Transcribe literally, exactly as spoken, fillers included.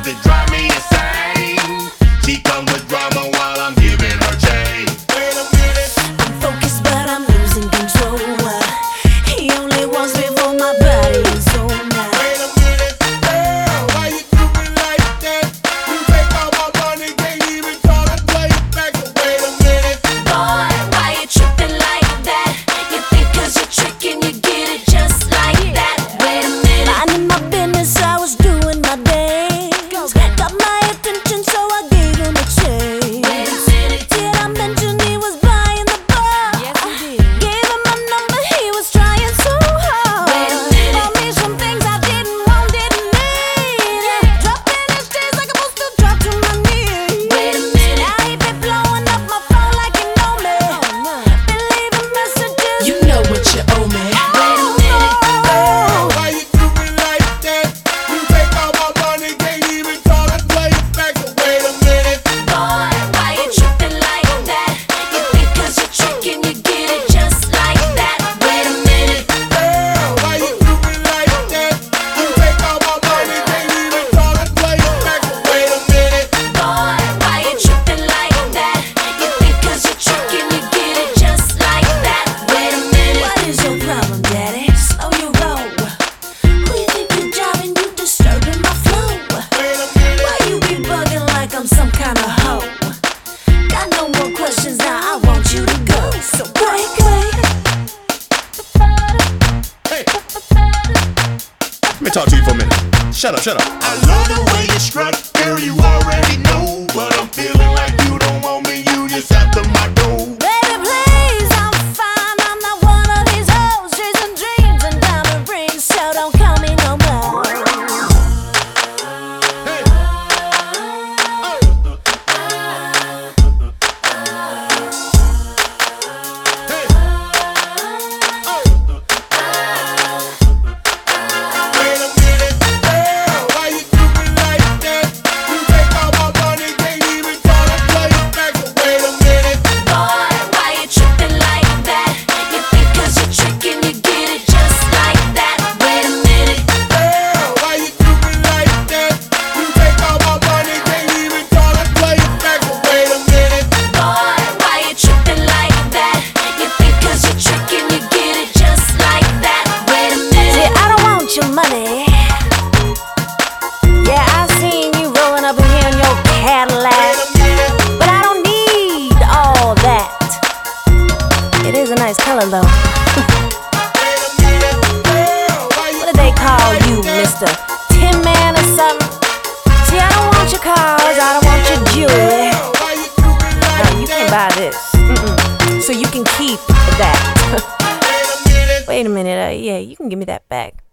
that drive me insane. She comes with drama while I'm giving her chain. Wait a minute. I'm focused but I'm losing control. He only wants me for my body and soul now. Wait a minute, girl, why you do me like that? You take all my money, can't even try to play it back. So wait a minute. Boy, why you tripping like that? You think cause you're tricking you get it just like that. Wait a minute. Minding my business, I was doing my dance. Got my attention so I gave him a chance. Wait a minute. Did I mention he was buying the bar? Yes he did. Gave him my number, he was trying so hard. Wait a minute. Bought me some things I didn't want, didn't need. Yeah. Dropping his days like I'm supposed to drop to my knees. Wait a minute. Now he been blowing up my phone like you know me. Been leaving messages. You know what you owe me. Wait a minute. Girl, why you do me like that? You take all my money, can't even try to play it back. So wait a minute. Boy, why you tripping like that? You think cause you're tricking you get it just like that. Wait a minute. Girl, why you do me like that? You take all my money, can't even try to play it back. So wait a minute. Boy, why you tripping like that? You think cause you're tricking you get it just like that. Wait a minute. What is your problem, daddy? Slow your roll. Who you think you're driving? You disturbing my flow. Wait a minute. Why you be bugging like I'm some kind of hoe? Got no more questions now, I want you to go. So break away. Hey, let me talk to you for a minute. Shut up, shut up. I love the way you strut, girl, you already know. But I'm feeling like you don't want me, you just after my dough. Baby, please, I'm fine. I'm not one of these hoes chasing dreams and diamond rings, so don't call me no more. Hey. Wait a minute, girl, why you do me like that? You take all my money, can't even try to play it back. So wait a minute. Boy, why you tripping like that? You think cause you're tricking you get it just like that. Wait a minute. Girl, why you do me like that? You take all my money, can't even try to play it back. So wait a minute. Boy, why you tripping like that? You think cause you're tricking you get it just like that. Wait a minute. See, I don't want your money. Yeah, I seen you rolling up in here in your Cadillac. Wait a minute. But I don't need all that. It is a nice color though. Wait a minute, girl, why you What do they call you, Mister Tin Man or something? See, I don't want your cars, I don't want your jewelry. girl, why you do me like No, you can't buy this. Mm-mm. So you can keep that. Wait a minute. Wait a minute, uh, yeah, you can give me that back.